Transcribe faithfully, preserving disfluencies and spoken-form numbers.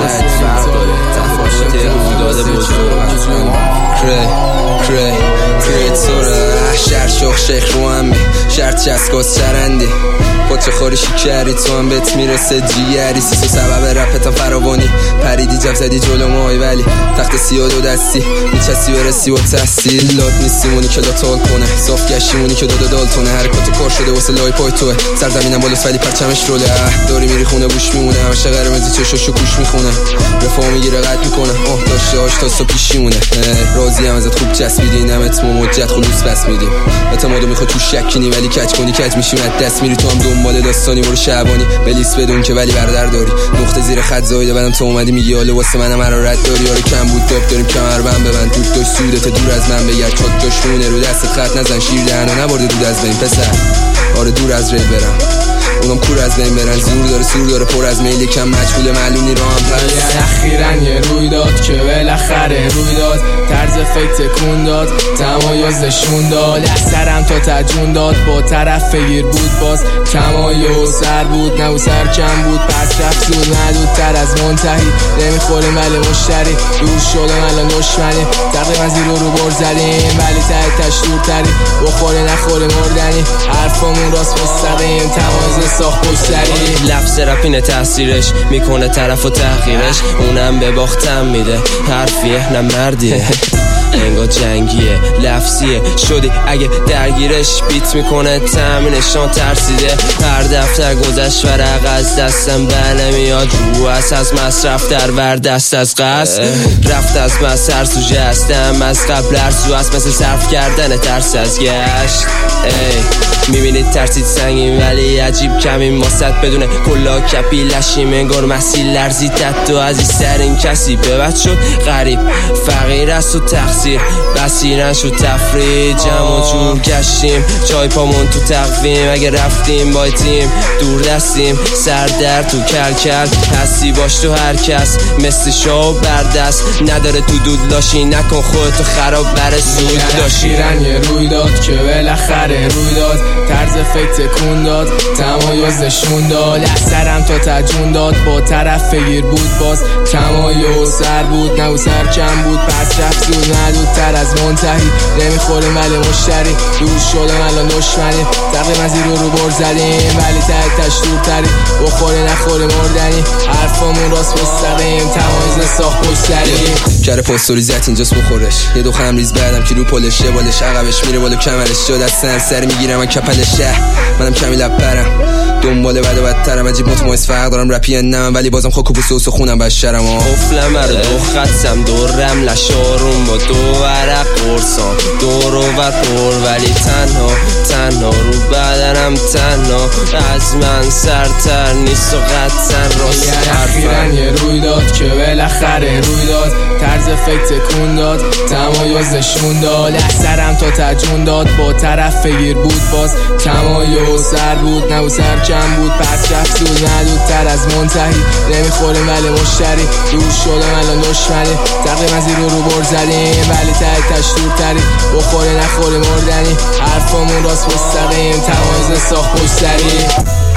شاید فرق داره تفاوت رویداد بزرگ کری کری کری توره شهر شخ شیخ رو هم می شرط چسکاز چرندی پاچه خاری شکری تو هم بهت میرسه جیگری سیسو سبب رپتا فراوانی پریدی جب زدی جلو مای ولی تخت سیاه دو دستی میچستی برسی و تحصیل لات نیستیمونی که لاتال کنه صاف گشتیمونی که داده دالتونه حرکات کار شده واسه لای پای توه سرزمینم بالاست ولی پرچمش روله داری میری خونه بوش میمونه همشه قرمزی چشاشو کوش میخونه رفاه میگیره قد میکنه آه داشته هاش تاستا پیشیمونه راضی هم ازت خوب چسبیدی نمت ممجد خلوص بس میدیم اعتمادو میخواد تو شکنی ولی کج کنی کج میشیم از دست میری تو هم دنبال داستانی برو شعبانی بلیس بدون که ولی بردر داری نقطه زیر خط زایده بعدم تو اومدی میگی حالا واسه منم حرارت داری آره کم بود داب داریم کمربند ببند دود داشت سودت دور از من بگرد چاک جاش مونه رو دست خط نزن شیر دهنو نبرده دود از بین پسر آره دور از ری برم اونم کور از بین برن زور داره سور داره پر از میلی کم مجهول معلومی رو هم پس اخیراً یه روی داد که بالاخره روی داد طرز فکر تکون داد تمایز نشون داد سرم تا تجون داد با طرف فگیر بود باز تمایز سر بود نه سر کم بود پس رفت زود محدودتر از منتهی نمیخوریم ولی مشتری دور شدم الان دشمنی تقریبا زیرو رو بر زدیم ولی ته تش دورتری بخوری نخوری مردنی حرفامون راست مستقیم تمایز ساخت پشتری لفظ رپینه تاثیرش میکنه طرف و تحقیرش اونم به باختم میده حرفیه نه مردیه انگار جنگیه لفظیه شدی اگه درگیرش بیت میکنه تامینشان ترسیده هر دفتر گذشت ورق از دستم بله میاد رو از از مصرف در ور دست از قصد رفت از مصر سوژه هستم از قبل ارسو هست مثل صرف کردن ترس از گشت ای میبینید ترسید سنگیم ولی عجیب کمیم ماست بدونه کلا کپی لشیم انگار مسیل لرزیدت تو عزیزترین کسی به بد شد غریب فقیر است و تقصیر بسیرن شد تفریح جمع و جور گشتیم چای پامون تو تقویم اگه رفتیم با تیم دور دستیم سر در تو کل کل هستی باش تو هر کس مثل شاو بردست نداره تو دود لاشی نکن خودتو خراب بر سود داشتی یه روی داد که بالاخره روی داد طرز فکر تکون داد تمایز نشون داد سرم تا تجون داد با طرف فگیر بود باز تمایز سر بود نه سر کم بود پس رفت زود محدودتر از منتهی نمیخوریم ولی مشتری دور شدم الان دشمنی تقریبا زیرو رو بر زدیم ولی ته تش دورتری بخوری نخوری مردنی حرفامون راست مستقیم تمایز ساخت پشتری کره پاستوریزت اینجاست بخورش یه دو خم ریز بعدم کیلو پلشه بالش عقبش میره بالا کمرش جا دست سر سر میگیرم من کپلشه منم کمی لب پرم دنبال بد و بدترم عجیب متمایز فرق دارم رپی نمم ولی بازم خاک و بوسه و سخونم بشرم افلم رو دو خطم دورم لشارون با دو ورق قرصان دور و بر پر ولی تنها تنها رو بدنم تنها از من سرتر نیست و قطعا راست حرفم یه روی داد که بالاخره روی داد طرز فکر تکون داد تمایز نشون داد سرم تا تجون داد با طرف فگیر بود باز تمایز سر بود نه سر کم بود پس رفت زود محدودتر از منتهی نمیخوریم ولی مشتری دور شدم الان دشمنی تقریبا زیرو رو بر زدیم ولی ته تش دورتری بخوری نخوری مردنی حرفامون راست مستقیم تمایز ساخت پشتری